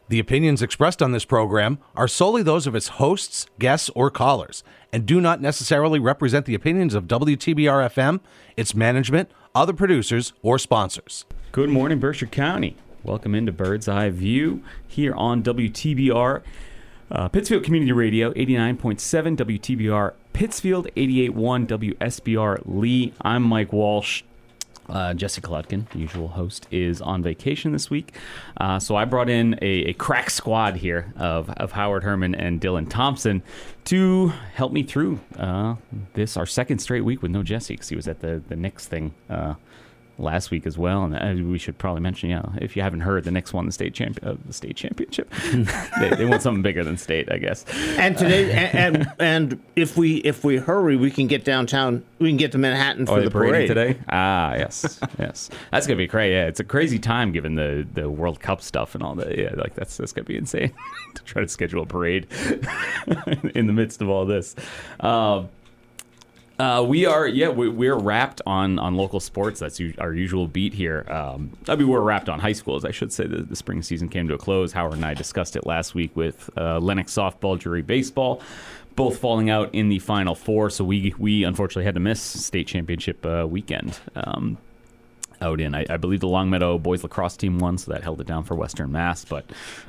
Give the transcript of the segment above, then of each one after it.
The opinions expressed on this program are solely those of its hosts, guests, or callers, and do not necessarily represent the opinions of WTBR-FM, its management, other producers, or sponsors. Good morning, Berkshire County. Welcome into Bird's Eye View here on WTBR, Pittsfield Community Radio, 89.7 WTBR Pittsfield, 88.1 WSBR Lee. I'm Mike Walsh. Jesse Kolodkin, the usual host, is on vacation this week. So I brought in a crack squad here of Howard Herman and Dylan Thompson to help me through our second straight week with no Jesse, because he was at the Knicks thing last week as well. And we should probably mention, if you haven't heard, the Knicks won the state championship. they want something bigger than state, I guess. And today, and if we hurry, we can get downtown. We can get to Manhattan for the parade today. Yes. That's gonna be crazy. Yeah, it's a crazy time given the World Cup stuff and all that. Yeah, like that's gonna be insane to try to schedule a parade in the midst of all this. We're wrapped on local sports. That's our usual beat here. We're wrapped on high schools, I should say. The spring season came to a close. Howard and I discussed it last week with Lennox softball, Drury baseball, both falling out in the Final Four. So we unfortunately had to miss state championship weekend out in. I believe the Longmeadow boys lacrosse team won, so that held it down for Western Mass. But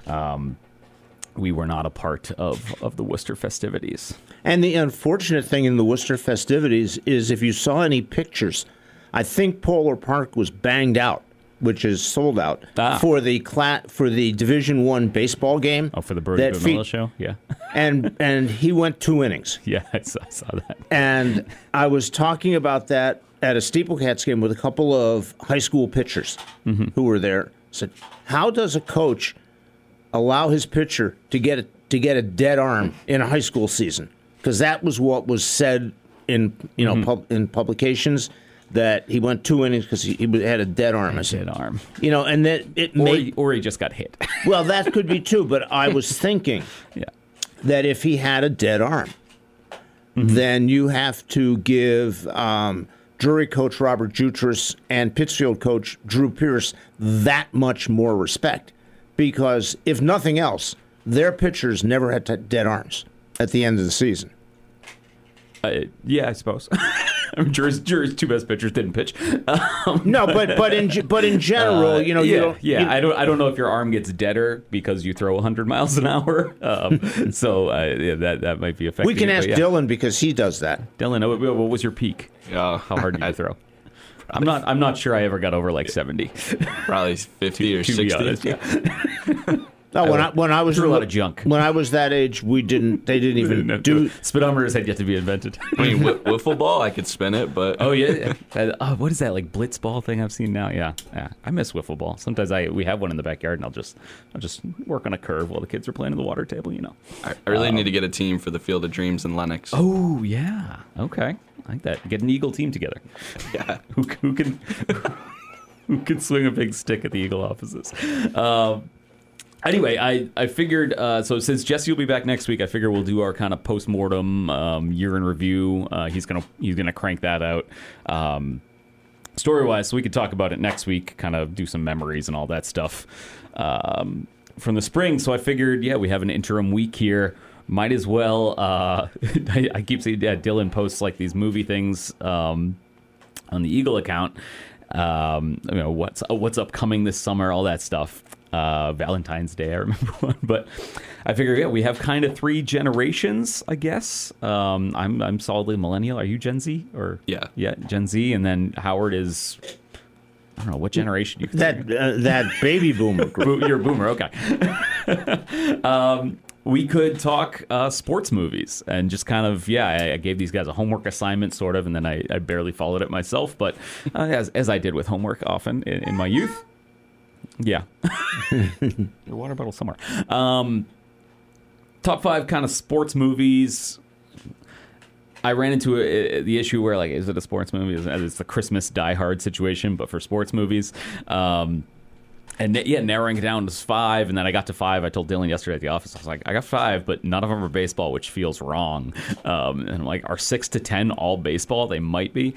we were not a part of the Worcester festivities. And the unfortunate thing in the Worcester festivities is if you saw any pictures, I think Polar Park was banged out, which is sold out, for the Division I baseball game. Oh, for the Brody Vanilla show? Yeah. and he went 2 innings. Yeah, I saw that. And I was talking about that at a Steeplecats game with a couple of high school pitchers who were there. I said, how does a coach allow his pitcher to get a dead arm in a high school season? Because that was what was said in in publications, that he went 2 innings because he had a dead arm. Dead arm. And that or he just got hit. Well, that could be too. But I was thinking that if he had a dead arm, then you have to give Drury coach Robert Jutras and Pittsfield coach Drew Pierce that much more respect. Because if nothing else, their pitchers never had dead arms at the end of the season. Yeah, I suppose. Drury's two best pitchers didn't pitch. No, but in general, I don't know if your arm gets deader because you throw 100 miles an hour. That might be effective. We can ask Dylan because he does that. Dylan, what was your peak? How hard did you throw? I'm not sure I ever got over like 70. Probably 50 or 60. Honest, yeah. No, when I was a lot of junk. When I was that age, they didn't even do speedometers had yet to be invented. I mean, wiffle ball, I could spin it, but what is that, like blitz ball thing I've seen now? Yeah. I miss wiffle ball. Sometimes we have one in the backyard, and I'll just work on a curve while the kids are playing on the water table. I really need to get a team for the Field of Dreams in Lennox. Oh yeah, okay, I like that. Get an Eagle team together. Yeah, who can swing a big stick at the Eagle offices. Anyway, I figured, so since Jesse will be back next week, I figure we'll do our kind of post-mortem year in review. He's gonna crank that out story-wise, so we could talk about it next week, kind of do some memories and all that stuff from the spring. So I figured, we have an interim week here. Might as well, I keep saying, Dylan posts like these movie things on the Eagle account. What's upcoming this summer, all that stuff. Valentine's Day, I remember one, but I figure we have kind of 3 generations, I guess. I'm solidly millennial. Are you Gen Z or Gen Z? And then Howard is, I don't know what generation you that baby boomer group. You're a boomer, okay. We could talk sports movies and just kind of, I gave these guys a homework assignment, sort of, and then I barely followed it myself, but as I did with homework often in my youth. Yeah. Your water bottle somewhere. Top 5 kind of sports movies. I ran into the issue where, like, is it a sports movie? It's the Christmas Die Hard situation, but for sports movies. And narrowing it down to 5, and then I got to 5. I told Dylan yesterday at the office, I was like, I got 5, but none of them are baseball, which feels wrong. And I'm like, are 6 to 10 all baseball? They might be.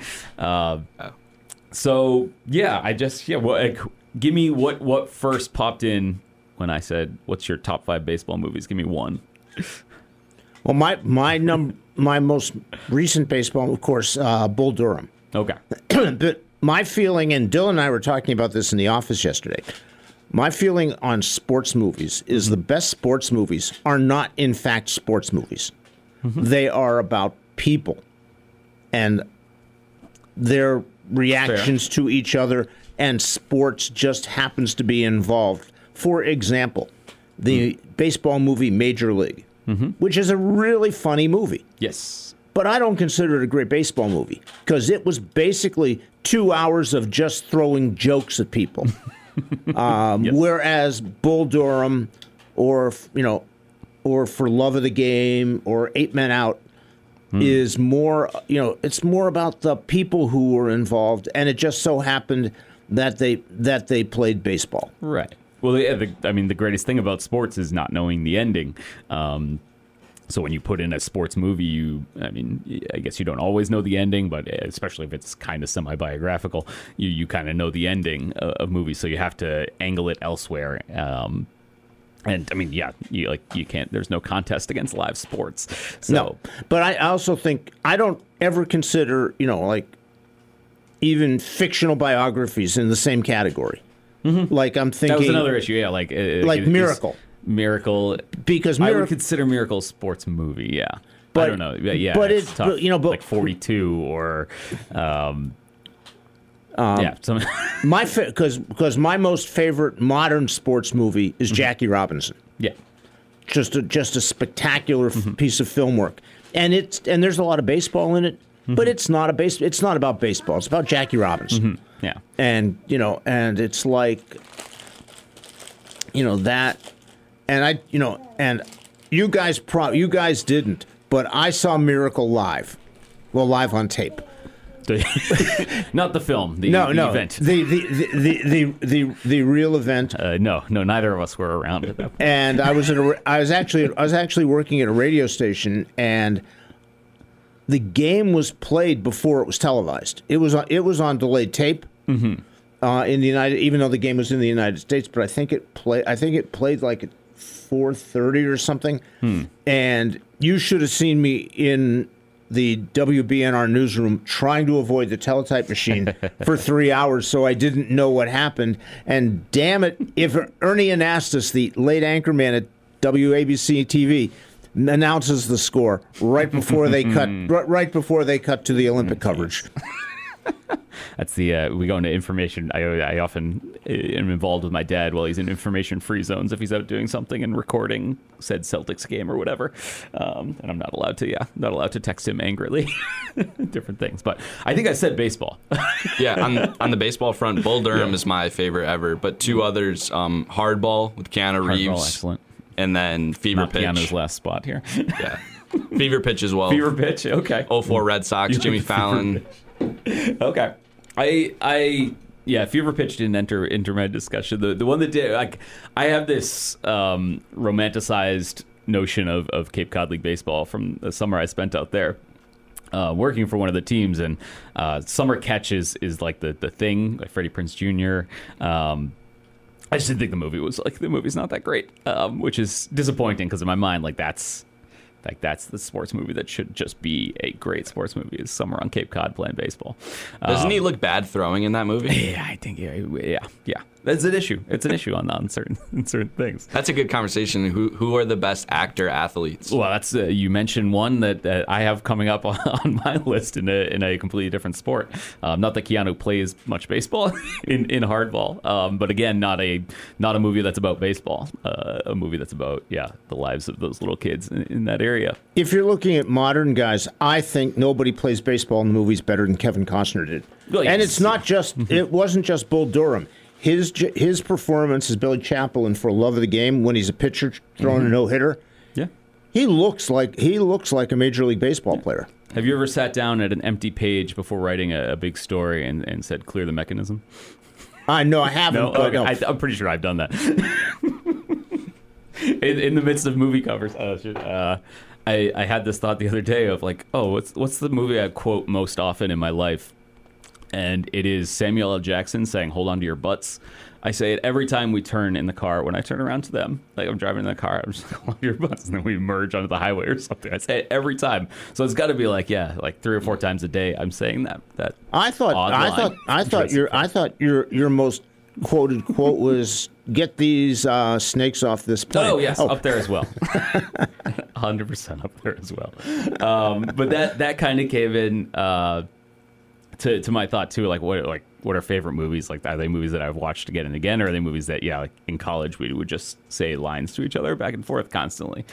So, I just, give me what first popped in when I said, "What's your top 5 baseball movies? Give me one." Well, my most recent baseball, of course, Bull Durham. Okay. But my feeling, and Dylan and I were talking about this in the office yesterday. My feeling on sports movies is the best sports movies are not, in fact, sports movies. They are about people and their reactions to each other, and sports just happens to be involved. For example, the baseball movie Major League, which is a really funny movie. Yes. But I don't consider it a great baseball movie because it was basically 2 hours of just throwing jokes at people. Yes. Whereas Bull Durham or For Love of the Game or 8 Men Out is more, it's more about the people who were involved, and it just so happened that they played baseball. Right. Well, yeah, the greatest thing about sports is not knowing the ending. So when you put in a sports movie, I guess you don't always know the ending, but especially if it's kind of semi-biographical, you kind of know the ending of movies, so you have to angle it elsewhere. And I mean, yeah, you can't. There's no contest against live sports. So. No, but I also think I don't ever consider even fictional biographies in the same category. Like I'm thinking that was another issue. Yeah, like Miracle. Miracle, because I would consider Miracle a sports movie. Yeah, but, I don't know. Yeah, but it's tough. But like 42 or yeah. Because my most favorite modern sports movie is Jackie Robinson. Yeah, just a spectacular piece of film work, and there's a lot of baseball in it, but it's not about baseball. It's about Jackie Robinson. Yeah, and it's like that. And and you guys didn't, but I saw Miracle live, live on tape. Not the film, the event. The real event. No, neither of us were around at that point. And I was actually working at a radio station, and the game was played before it was televised. It was on delayed tape. In the United, even though the game was in the United States, but I think it played like 4:30 or something, and you should have seen me in the WBNR newsroom trying to avoid the teletype machine for 3 hours so I didn't know what happened. And damn it, if Ernie Anastas, the late anchorman at WABC TV, announces the score right before they cut to the Olympic coverage. That's we go into information. I often am involved with my dad while he's in information-free zones if he's out doing something and recording said Celtics game or whatever. And I'm not allowed to text him angrily. Different things. But I think I said baseball. Yeah, on the baseball front, Bull Durham is my favorite ever. But two others, Hardball with Keanu Reeves. Hardball, excellent. And then Fever Pitch. Keanu's last spot here. Yeah. Fever Pitch as well. Fever Pitch, okay. 04 Red Sox, Jimmy Fallon. Okay. Fever Pitch didn't enter into my discussion. The one that did, I have this romanticized notion of Cape Cod League baseball from the summer I spent out there working for one of the teams, and summer catch is like the thing, like Freddie Prinze Jr. I just didn't think the movie's not that great, which is disappointing because in my mind, that's the sports movie that should just be a great sports movie, is Summer on Cape Cod playing baseball. Doesn't he look bad throwing in that movie? Yeah, I think yeah. That's an issue. It's an issue on certain things. That's a good conversation. Who are the best actor athletes? Well, that's you mentioned one that I have coming up on my list in a completely different sport. Not that Keanu plays much baseball in Hardball, but again, not a movie that's about baseball. A movie that's about the lives of those little kids in that area. If you're looking at modern guys, I think nobody plays baseball in the movies better than Kevin Costner did. Well, yes. And it's not just it wasn't just Bull Durham. His performance as Billy Chappell in For Love of the Game when he's a pitcher throwing a no-hitter. Yeah. He looks like a Major League Baseball player. Have you ever sat down at an empty page before writing a big story and said, clear the mechanism? No, I haven't. No? Okay. No. I'm pretty sure I've done that. in the midst of movie covers. I had this thought the other day of what's the movie I quote most often in my life? And it is Samuel L. Jackson saying, hold on to your butts, I say it every time we turn in the car. When I turn around to them, like I'm driving in the car, I'm just like, "Hold your butts," and then we merge onto the highway or something. I say it every time, so it's got to be like 3 or 4 times a day. I'm saying that. I thought your most quoted quote was, "Get these snakes off this plane." Oh yes, up there as well. 100% up there as well. But that kind of came in to my thought too. What are favorite movies? Like, are they movies that I've watched again and again, or are they movies that, like in college, we would just say lines to each other back and forth constantly?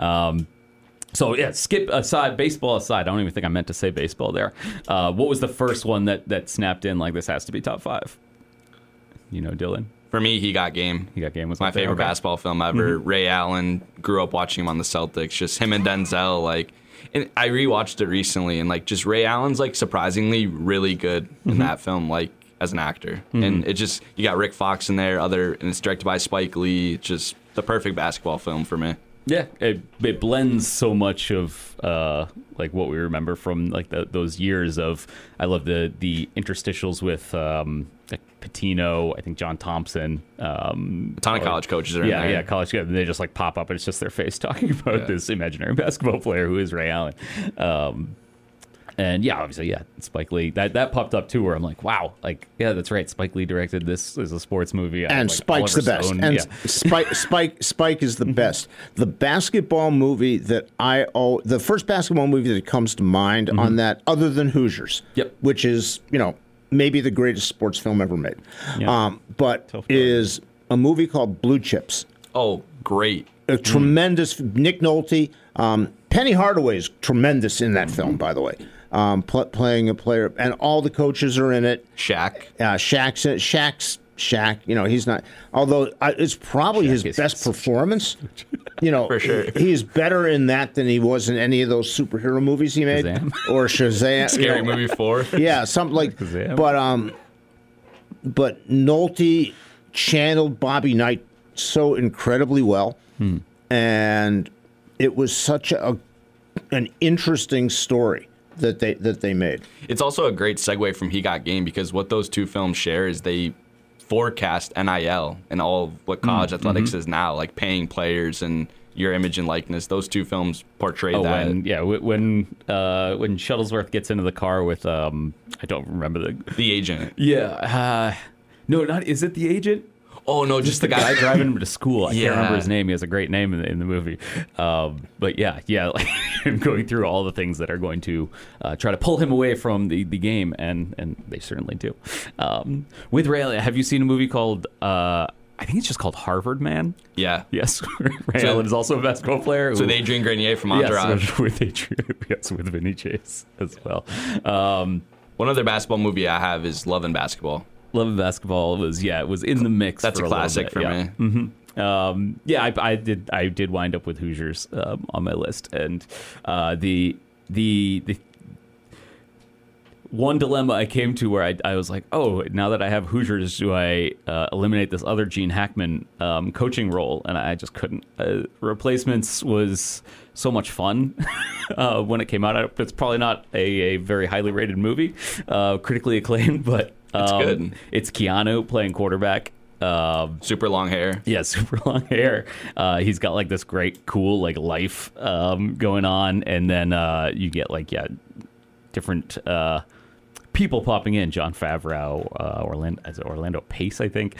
So, skip aside, baseball aside, I don't even think I meant to say baseball there. What was the first one that snapped in like this has to be top 5? Dylan? For me, He Got Game. He Got Game was my favorite basketball film ever. Mm-hmm. Ray Allen, grew up watching him on the Celtics. Just him and Denzel, and I rewatched it recently, and just Ray Allen's surprisingly really good in that film, as an actor. Mm-hmm. And it just, you got Rick Fox in there, and it's directed by Spike Lee. It's just the perfect basketball film for me. Yeah, it blends so much of what we remember from those years of. I love the interstitials with Patino, I think John Thompson, a ton of college coaches are in there. Yeah, college. Yeah, they just pop up and it's just their face talking about this imaginary basketball player who is Ray Allen. And obviously, Spike Lee. That popped up too, where I'm like, wow, that's right. Spike Lee directed this as a sports movie, and Spike's the best. And Spike is the best. The basketball movie the first basketball movie that comes to mind on that, other than Hoosiers, which is maybe the greatest sports film ever made, but is a movie called Blue Chips. Oh, great! A tremendous Nick Nolte. Penny Hardaway is tremendous in that film, by the way. Playing a player, and all the coaches are in it. Shaq's. He's not. Although it's probably his best performance. For sure, he's better in that than he was in any of those superhero movies he made, or Shazam. Scary Movie 4. Yeah, something like. Shazam. But Nolte channeled Bobby Knight so incredibly well, and it was such an interesting story that they made. It's also a great segue from He Got Game, because what those two films share is they forecast NIL and all what college athletics is now, paying players and your image and likeness. Those two films portray that. When Shuttlesworth gets into the car with I don't remember the agent. Yeah, no, not is it the agent? Oh, no, just the guy driving him to school. I can't remember his name. He has a great name in the movie. But him going through all the things that are going to try to pull him away from the game, and they certainly do. With Ray, have you seen a movie called, I think it's just called Harvard Man? Yeah. Yes. Ray Allen is also a basketball player. So Adrian Grenier from Entourage. Yes, with Vinny Chase as well. One other basketball movie I have is Love and Basketball. Love and Basketball was in the mix. That's for a classic for me. Mm-hmm. I did wind up with Hoosiers on my list, and the one dilemma I came to where I was like, oh, now that I have Hoosiers, do I eliminate this other Gene Hackman coaching role? And I just couldn't. Replacements was so much fun when it came out. It's probably not a very highly rated movie, critically acclaimed, but it's good. It's Keanu playing quarterback. Super long hair. Yeah, super long hair. He's got this great, cool life going on, and then you get different people popping in. Jon Favreau, Orlando Pace, I think,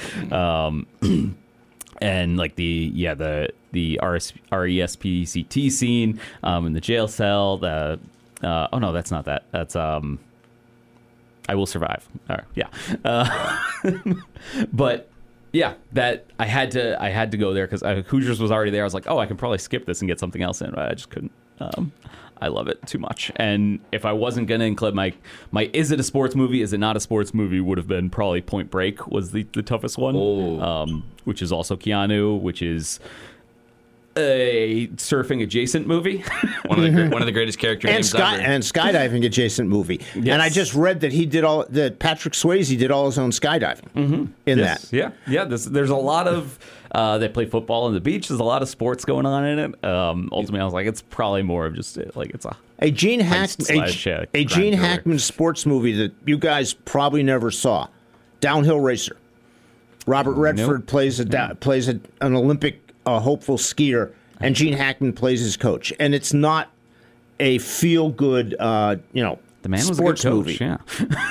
and the RESPCT scene in the jail cell. Oh no, that's not that. That's I Will Survive. But yeah, that I had to go there because Hoosiers was already there. I was like, oh, I can probably skip this and get something else in, but I just couldn't. I love it too much. And if I wasn't going to include my is it a sports movie, is it not a sports movie, would have been probably Point Break was the toughest one, which is also Keanu, which is a surfing adjacent movie. one of the greatest character names ever. And skydiving adjacent movie. Yes. And I just read that Patrick Swayze did all his own skydiving in that. Yeah. There's a lot of they play football on the beach. There's a lot of sports going on in it. Ultimately, I was like, it's probably more of just it's a Gene Hackman sports movie that you guys probably never saw. Downhill Racer. Robert Redford plays an Olympic hopeful skier, and Gene Hackman plays his coach. And it's not a feel-good, The man was a good sports coach, movie. yeah.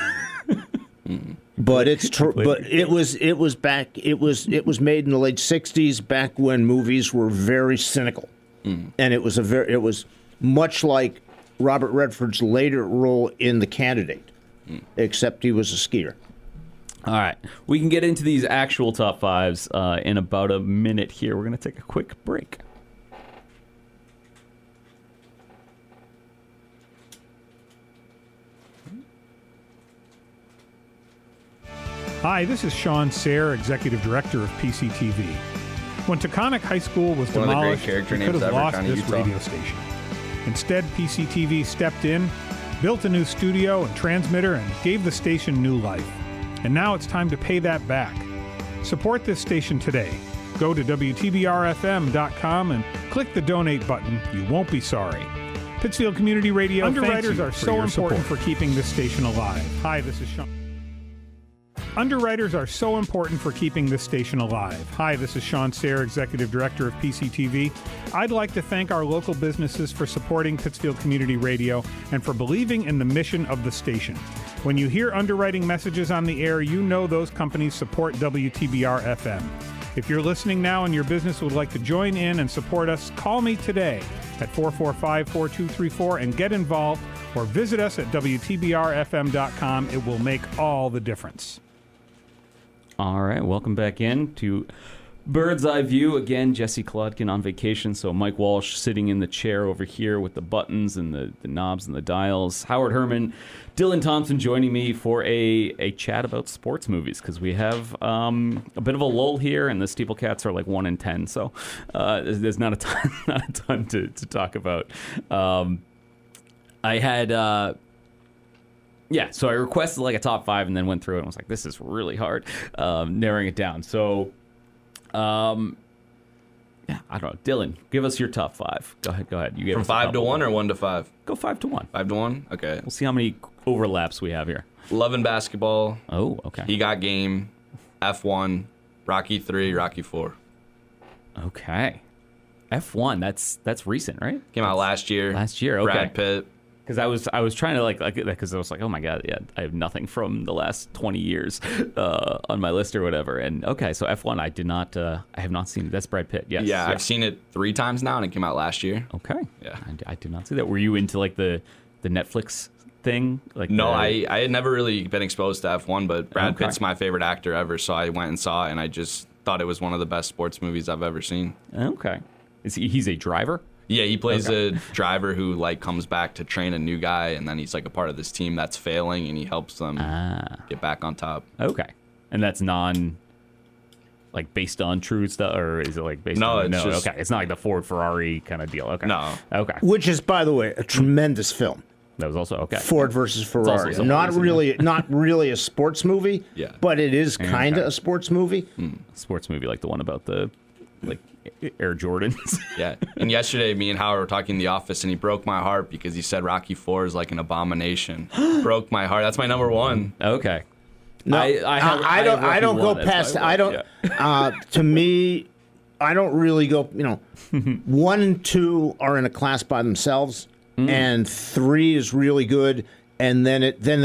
But it was made in the late '60s, back when movies were very cynical, and it was much like Robert Redford's later role in The Candidate, except he was a skier. All right. We can get into these actual top fives in about a minute here. We're going to take a quick break. Hi, this is Sean Sayre, Executive Director of PCTV. When Taconic High School was One of the great demolished, character we names could have ever, lost Johnny this Utah. radio station. Instead, PCTV stepped in, built a new studio and transmitter, and gave the station new life. And now it's time to pay that back. Support this station today. Go to WTBRFM.com and click the donate button. You won't be sorry. Pittsfield Community Radio, underwriters are so important for keeping this station alive. Hi, this is Sean. Underwriters are so important for keeping this station alive. Hi, this is Sean Sayre, Executive Director of PCTV. I'd like to thank our local businesses for supporting Pittsfield Community Radio and for believing in the mission of the station. When you hear underwriting messages on the air, you know those companies support WTBR FM. If you're listening now and your business would like to join in and support us, call me today at 445-4234 and get involved, or visit us at WTBRFM.com. It will make all the difference. All right, welcome back in to Bird's Eye View. Again, Jesse Klodkin on vacation, so Mike Walsh sitting in the chair over here with the buttons and the knobs and the dials. Howard Herman, Dylan Thompson joining me for a chat about sports movies, because we have a bit of a lull here, and the Steeplecats are like 1 in 10, so there's not a ton to talk about. I had... Yeah, so I requested like a top 5 and then went through it and was like, this is really hard, narrowing it down. So, yeah, I don't know. Dylan, give us your top 5. Go ahead. You gave From us 5 to 1 or 1 to 5? Go 5 to 1. 5 to 1? Okay. We'll see how many overlaps we have here. Love and Basketball. Oh, okay. He Got Game. F1. Rocky 3. Rocky 4. Okay. F1, that's recent, right? Came out last year. Last year, okay. Brad Pitt. Because I was trying to like because I was like, oh my god, yeah, I have nothing from the last 20 years on my list or whatever. And okay, so F1, I have not seen it. That's Brad Pitt. Yes. Yeah, I've seen it 3 times now, and it came out last year. Okay. Yeah. I did not see that. Were you into like the Netflix thing? Like No, I had never really been exposed to F1, but Brad Okay. Pitt's my favorite actor ever, so I went and saw it, and I just thought it was one of the best sports movies I've ever seen. Okay. He's a driver? Yeah, he plays a driver who like comes back to train a new guy, and then he's like a part of this team that's failing, and he helps them get back on top. Okay. And that's like based on true stuff, or is it like based No, on... it's just- okay. It's not like the Ford Ferrari kind of deal. Okay. No. Okay. Which is, by the way, a tremendous film. That was also okay. Ford versus Ferrari. also Not recent, really a sports movie, Yeah. but it is kind of Okay. a sports movie. Sports movie like the one about the like Air Jordans. Yeah. And yesterday, me and Howard were talking in the office, and he broke my heart because he said Rocky 4 is like an abomination. Broke my heart. That's my number 1. Okay. No, I don't go past. I don't. To me, I don't really go. 1 and 2 are in a class by themselves, and 3 is really good. And then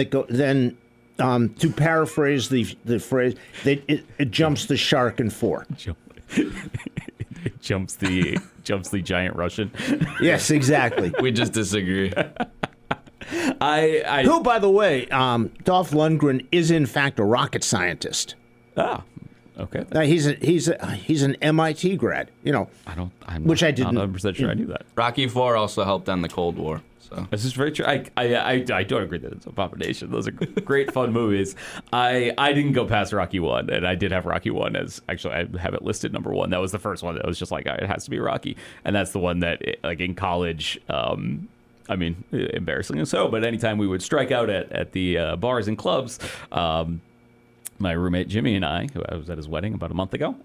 to paraphrase the phrase, it jumps the shark in 4. It jumps the giant Russian. Yes, exactly. We just disagree. Who, by the way, Dolph Lundgren is in fact a rocket scientist. Okay. He's an MIT grad. I'm Which I not didn't- 100% sure I knew that. Rocky 4 also helped end the Cold War. So This is very true. I don't agree that it's an abomination. Those are great fun movies. I didn't go past Rocky 1, and I did have Rocky 1 as, actually, I have it listed number 1. That was the first one that was just like, it has to be Rocky. And that's the one that, like, in college, I mean, embarrassingly so, but anytime we would strike out at the bars and clubs, my roommate Jimmy and I, who I was at his wedding about a month ago,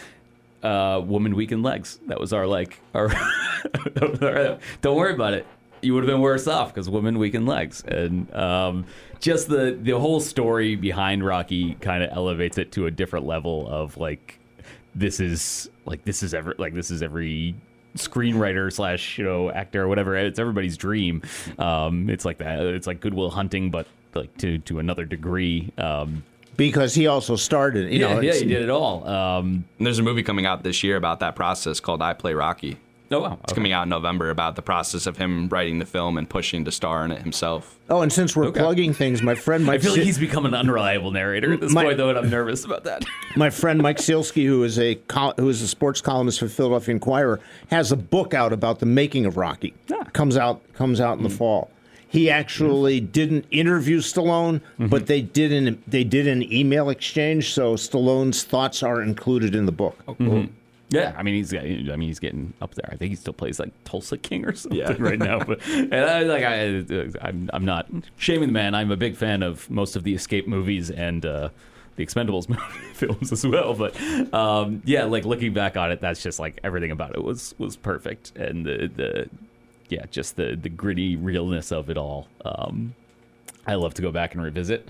Woman Week in Legs. That was our don't worry about it. you would have been worse off because women weaken legs. And just the whole story behind Rocky kind of elevates it to a different level of like, this is every screenwriter / actor or whatever. It's everybody's dream. It's like that. It's like Good Will Hunting, but like to another degree. Because he also started, he did it all. And there's a movie coming out this year about that process called I Play Rocky. Oh, wow. It's coming out in November about the process of him writing the film and pushing to star in it himself. Oh, and since we're plugging things, my friend Mike... I feel like he's become an unreliable narrator at this point, though, and I'm nervous about that. My friend Mike Sealski, who is a sports columnist for Philadelphia Inquirer, has a book out about the making of Rocky. Comes out in the fall. He actually didn't interview Stallone, but they did an email exchange, so Stallone's thoughts are included in the book. Oh, cool. Yeah, I mean he's getting up there. I think he still plays like Tulsa King or something right now. But I'm not shaming the man. I'm a big fan of most of the Escape movies and the Expendables films as well. But like looking back on it, that's just like everything about it was perfect, and just the gritty realness of it all. I love to go back and revisit.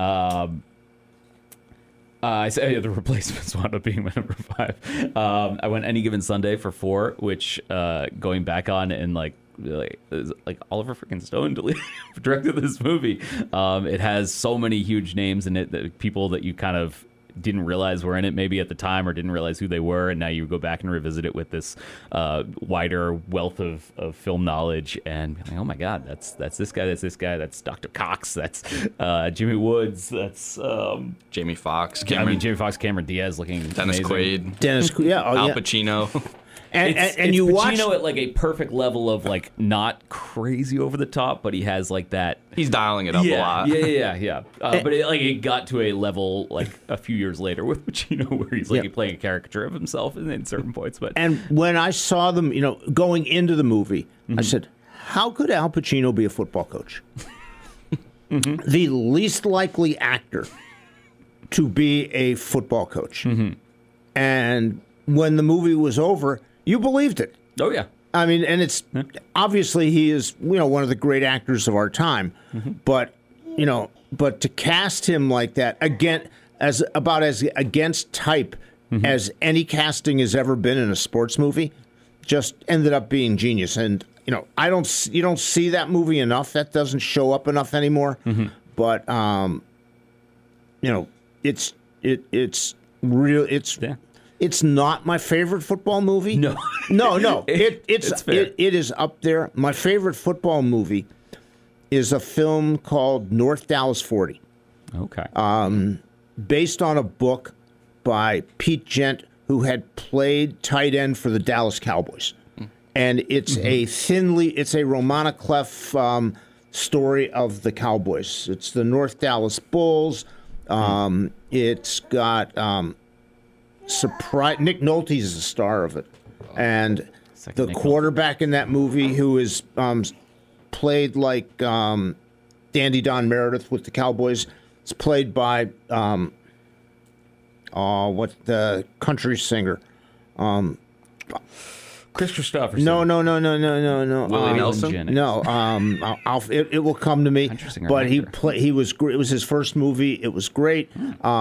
I said the Replacements wound up being my number 5. I went Any Given Sunday for 4, which going back on and like Oliver freaking Stone directed this movie. It has so many huge names in it, that people that you kind of didn't realize were in it maybe at the time, or didn't realize who they were, and now you go back and revisit it with this wider wealth of film knowledge, and be like, oh my god, that's this guy, that's Dr. Cox, that's Jimmy Woods, that's Jamie Foxx, Jamie Foxx, Cameron Diaz looking Dennis amazing. Quaid, Al Pacino. And you watch Pacino at like a perfect level of like not crazy over the top, but he has like that. He's dialing it up a lot. Yeah. But it got to a level like a few years later with Pacino where he's like playing a caricature of himself in certain points. But when I saw them, going into the movie, I said, "How could Al Pacino be a football coach?" The least likely actor to be a football coach. And when the movie was over, you believed it. Oh, yeah. I mean, and it's obviously he is, one of the great actors of our time. But to cast him like that as against type as any casting has ever been in a sports movie, just ended up being genius. And you don't see that movie enough. That doesn't show up enough anymore. But it's real. It's not my favorite football movie. No. It's fair. It is up there. My favorite football movie is a film called North Dallas 40. Okay. Based on a book by Pete Gent, who had played tight end for the Dallas Cowboys. And it's it's a Romana Clef story of the Cowboys. It's the North Dallas Bulls. It's got Nick Nolte is the star of it, and the quarterback in that movie, who is played like Dandy Don Meredith with the Cowboys, it's played by what the country singer, Chris Christopherson. No. Willie Nelson. No, it will come to me. But he was great. It was his first movie. It was great.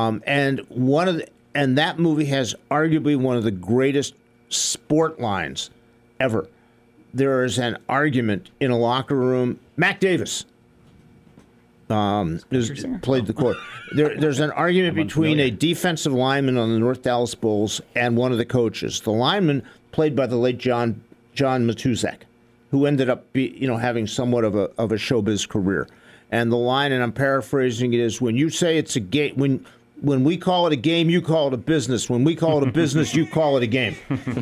And that movie has arguably one of the greatest sport lines ever. There is an argument in a locker room. Mac Davis played the court. There's an argument between a defensive lineman on the North Dallas Bulls and one of the coaches. The lineman, played by the late John Matuzak, who ended up having somewhat of a showbiz career. And the line, and I'm paraphrasing it, is, when you say it's a game, when we call it a game, you call it a business. When we call it a business, you call it a game.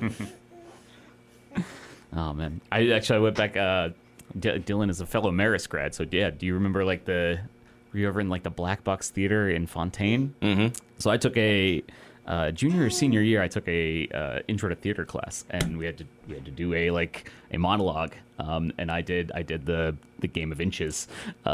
Oh, man. I went back. Dylan is a fellow Marist grad. So, yeah, do you remember, were you ever in, the Black Box Theater in Fontaine? Mm-hmm. So I took a junior or senior year, I took a intro to theater class, and we had to do a monologue, and I did the Game of Inches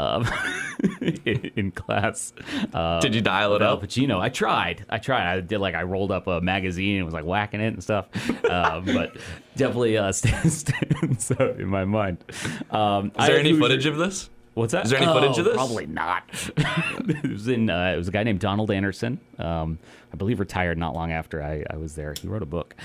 in class. Did you dial it Al up? Pacino. I tried. I did I rolled up a magazine and was whacking it and stuff, but definitely stands out in my mind. Is there any footage of this? What's that? Is there any footage of this? Probably not. It was a guy named Donald Anderson. I believe retired not long after I was there. He wrote a book.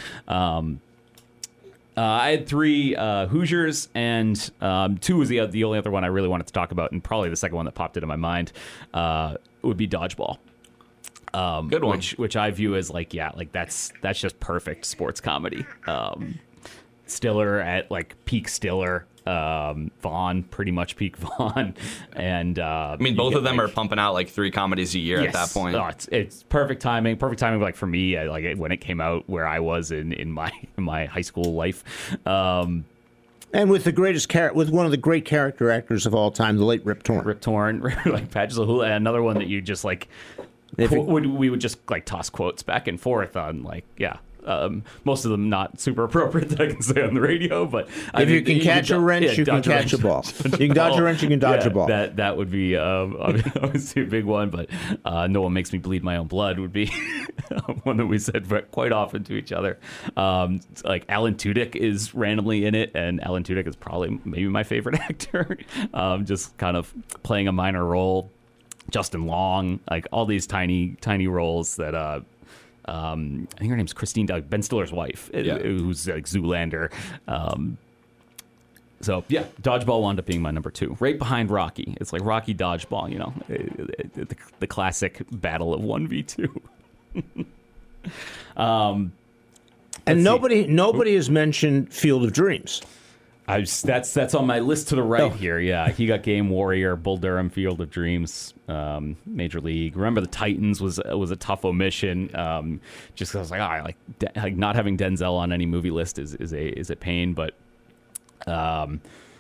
I had 3 Hoosiers, and 2 was the only other one I really wanted to talk about, and probably the second one that popped into my mind would be Dodgeball. Good one. Which I view as that's just perfect sports comedy. Stiller at peak Stiller. Vaughn, pretty much peak Vaughn, and I mean, both of them are pumping out 3 comedies a year at that point. Oh, it's perfect timing. Perfect timing, for me, when it came out, where I was in my high school life. And with with one of the great character actors of all time, the late Rip Torn. Rip Torn, Patches of Hula, another one that you just we would just toss quotes back and forth on most of them not super appropriate that I can say on the radio, but if you can catch a wrench, you can catch a ball. You can dodge a wrench, you can dodge a ball. That would be obviously a big one, but No One Makes Me Bleed My Own Blood would be one that we said quite often to each other. Alan Tudyk is randomly in it, and Alan Tudyk is probably maybe my favorite actor, just kind of playing a minor role. Justin Long, all these tiny roles that I think her name's Christine Doug, Ben Stiller's wife, who's Zoolander. So yeah, Dodgeball wound up being my number 2, right behind Rocky. It's Rocky Dodgeball, the classic battle of 1v2. And nobody has mentioned Field of Dreams. That's on my list to the right here. Yeah, He Got Game, Warrior, Bull Durham, Field of Dreams, Major League. Remember the Titans was a tough omission. Just because I was not having Denzel on any movie list is a pain. But got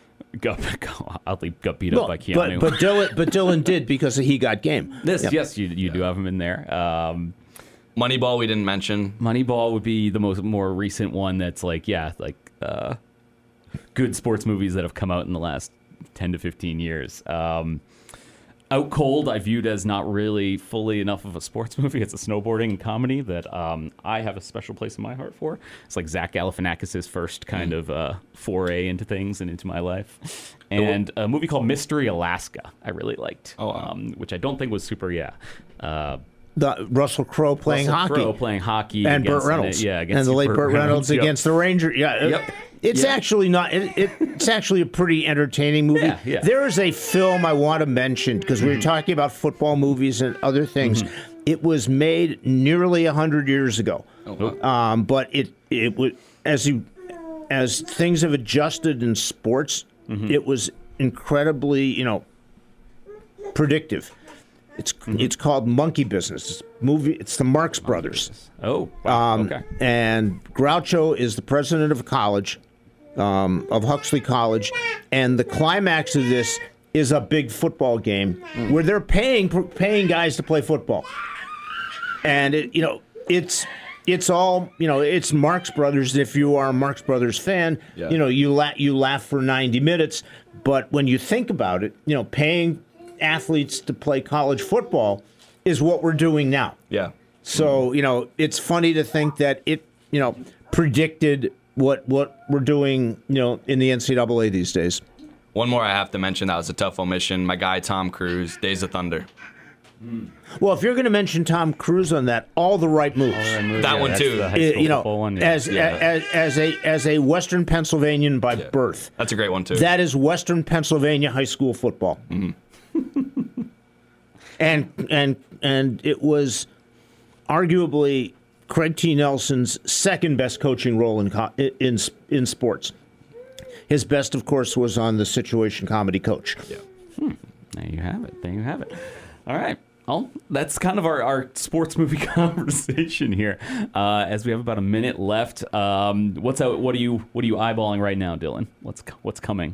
beat up by Keanu. But Dylan did because He Got Game. Yes, you do have him in there. Moneyball we didn't mention. Moneyball would be the more recent one. That's good sports movies that have come out in the last 10 to 15 years. Out Cold, I viewed as not really fully enough of a sports movie. It's a snowboarding comedy that I have a special place in my heart for. It's Zach Galifianakis' first kind of foray into things and into my life. And a movie called Mystery Alaska I really liked, which I don't think was super, The Russell Crowe playing hockey. And Burt Reynolds. Against the late Burt Reynolds against the Rangers. It's actually not. It's actually a pretty entertaining movie. Yeah. There is a film I want to mention because we were talking about football movies and other things. It was made nearly 100 years ago, but it was as things have adjusted in sports, it was incredibly predictive. It's called Monkey Business. It's the Marx Brothers. Oh, wow. Okay. And Groucho is the president of a college, of Huxley College, and the climax of this is a big football game where they're paying guys to play football, and it's all it's Marx Brothers. If you are a Marx Brothers fan, you laugh for 90 minutes, but when you think about it, paying athletes to play college football is what we're doing now. Yeah. So, it's funny to think that it, predicted what we're doing, in the NCAA these days. One more I have to mention that was a tough omission. My guy, Tom Cruise, Days of Thunder. Well, if you're going to mention Tom Cruise on that, all the right moves. That one too. As a Western Pennsylvanian by birth. That's a great one too. That is Western Pennsylvania high school football. And it was arguably Craig T. Nelson's second best coaching role in sports. His best, of course, was on the Situation Comedy Coach. Yeah. There you have it. All right. Well, that's kind of our sports movie conversation here. As we have about a minute left, what's out? What are you eyeballing right now, Dylan? What's coming?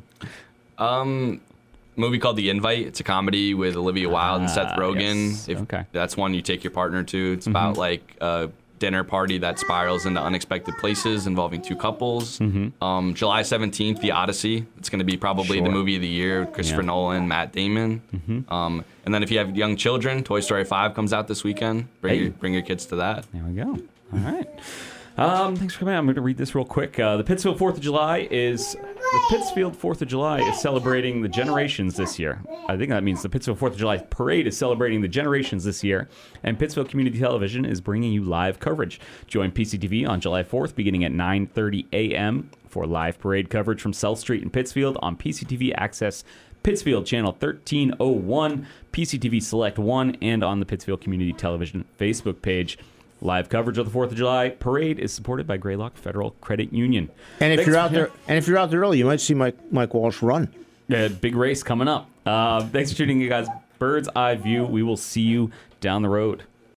Movie called The Invite. It's a comedy with Olivia Wilde and Seth Rogen. Yes. Okay. That's one you take your partner to. It's about dinner party that spirals into unexpected places involving two couples. July 17th, The Odyssey. It's going to be probably the movie of the year. Christopher Nolan, Matt Damon. And then if you have young children, Toy Story 5 comes out this weekend. Bring your kids to that. There we go. All right. Thanks for coming out. I'm going to read this real quick. The Pittsfield 4th of July is celebrating the generations this year. I think that means the Pittsfield 4th of July parade is celebrating the generations this year, and Pittsfield Community Television is bringing you live coverage. Join PCTV on July 4th beginning at 9:30 a.m. for live parade coverage from South Street in Pittsfield on PCTV Access Pittsfield Channel 1301, PCTV Select 1, and on the Pittsfield Community Television Facebook page. Live coverage of the 4th of July parade is supported by Greylock Federal Credit Union. And if you're out there early, you might see Mike Walsh run. Big race coming up. Thanks for tuning in, guys. Bird's Eye View. We will see you down the road.